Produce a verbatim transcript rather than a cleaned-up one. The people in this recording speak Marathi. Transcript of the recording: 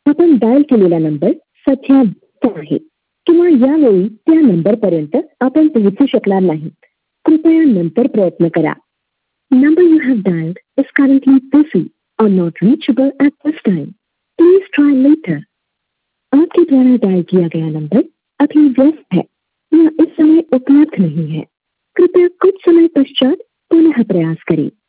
आपण डायल केलेला नंबर सध्या व्यस्त आहे किंवा यावेळी त्या नंबरपर्यंत आपण पोहोचू शकणार नाही. कृपया नंतर प्रयत्न करा. Number you have dialled is currently busy or not reachable at this time. Please try later. आपके द्वारा डायल किया गया नंबर अभी व्यस्त है या इस समय उपलब्ध नहीं है. कृपया कुछ समय पश्चात पुनः प्रयास करें.